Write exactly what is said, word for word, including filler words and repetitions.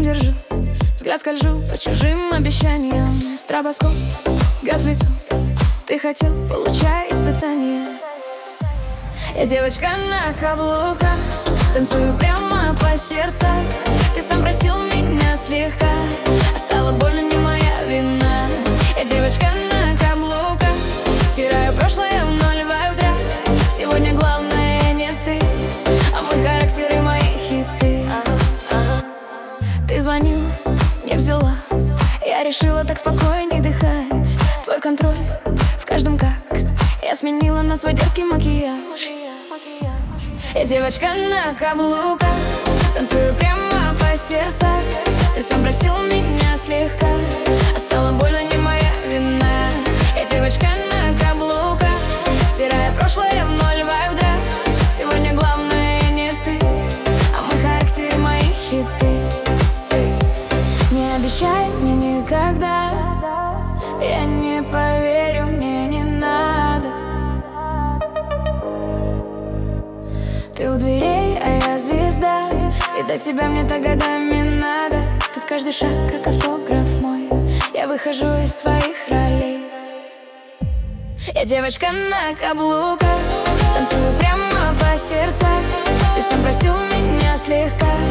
держу, взгляд скольжу по чужим обещаниям. Стробоскоп бьет в лицо, ты хотел, получай испытание. Я девочка на каблуках, танцую прямо по сердцу. Ты сам просил меня слегка, а стало больно, не моя вина. Я девочка на каблуках, стираю прошлое в ноль, вайб драк. Сегодня главное не ты, а мой характер и мои хиты. Ты звонил, не взяла, я решила так спокойней дыхать. Твой контроль в каждом как, я сменила на свой дерзкий макияж. Я девочка на каблуках, танцую прямо по сердцу. Ты сам просил меня слегка, а стало больно, не моя вина. Я девочка на каблуках, стирая прошлое в ноль, вайб драк. Сегодня главное не ты, а мой характер и мои хиты. Не обещай мне никогда, я не поверю, мне не надо. Ты у дверей, а я звезда, и до тебя мне так годами надо. Тут каждый шаг как автограф мой, я выхожу из твоих ролей. Я девочка на каблуках, танцую прямо по сердцу. Ты сам просил меня слегка,